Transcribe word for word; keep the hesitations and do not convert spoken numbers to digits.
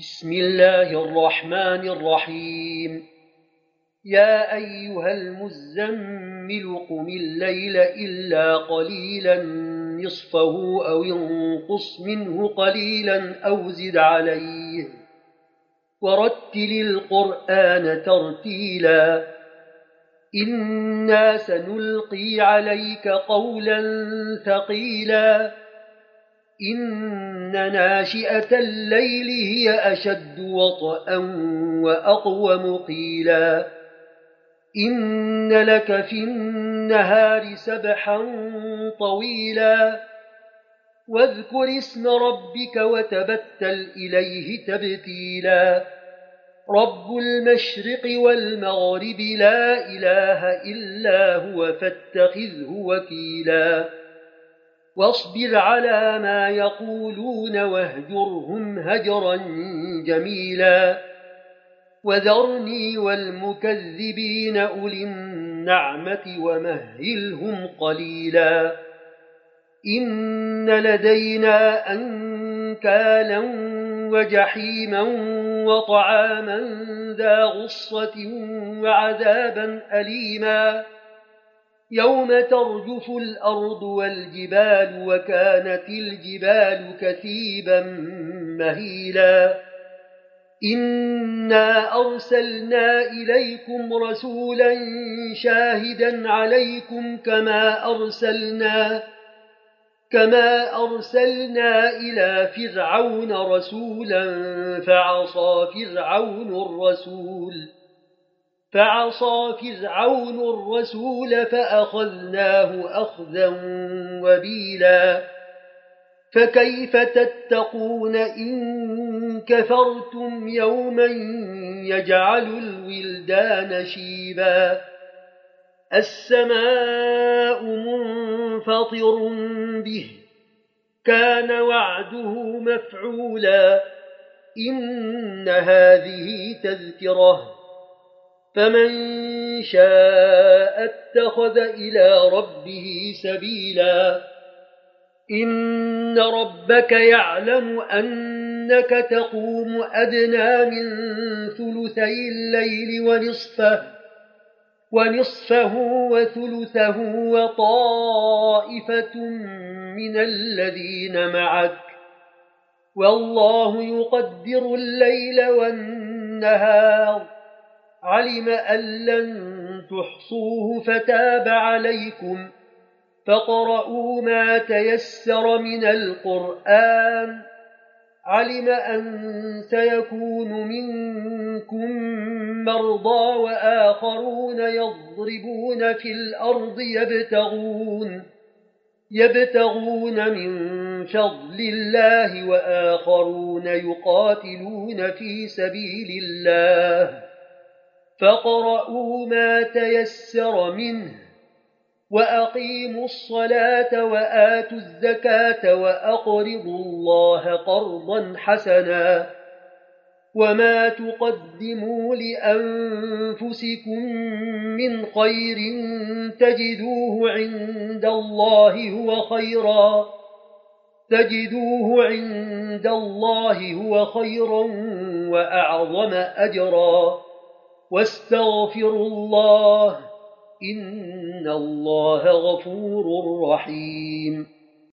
بسم الله الرحمن الرحيم. يا أيها المزمل قم الليل إلا قليلا نصفه أو انقص منه قليلا أو زد عليه ورتل القرآن ترتيلا إنا سنلقي عليك قولا ثقيلا إن ناشئة الليل هي أشد وطئا وأقوم قيلا إن لك في النهار سبحا طويلا واذكر اسم ربك وتبتل إليه تبتيلا رب المشرق والمغرب لا إله إلا هو فاتخذه وكيلا واصبر على ما يقولون واهجرهم هجرا جميلا وذرني والمكذبين أولي النعمة ومهلهم قليلا إن لدينا أنكالا وجحيما وطعاما ذا غصة وعذابا أليما يوم ترجف الأرض والجبال وكانت الجبال كثيبا مهيلا إنا أرسلنا إليكم رسولا شاهدا عليكم كما أرسلنا كما أرسلنا إلى فرعون رسولا فعصى فرعون الرسول فعصى فرعون الرسول فأخذناه أخذا وبيلا فكيف تتقون إن كفرتم يوما يجعل الولدان شيبا السماء منفطر به كان وعده مفعولا إن هذه تذكرة فمن شاء اتخذ إلى ربه سبيلا إن ربك يعلم أنك تقوم أدنى من ثلثي الليل ونصفه ونصفه وثلثه وطائفة من الذين معك والله يقدر الليل والنهار علم أن لن تحصوه فتاب عليكم فاقرؤوا ما تيسر من القرآن علم أن سيكون منكم مرضى وآخرون يضربون في الأرض يبتغون يبتغون من فضل الله وآخرون يقاتلون في سبيل الله فاقرؤوا ما تيسر منه وأقيموا الصلاة وآتوا الزكاة وأقرضوا الله قرضا حسنا وما تقدموا لأنفسكم من خير تجدوه عند الله هو خيرا تجدوه عند الله هو خيرا وأعظم أجرا واستغفروا الله إن الله غفور رحيم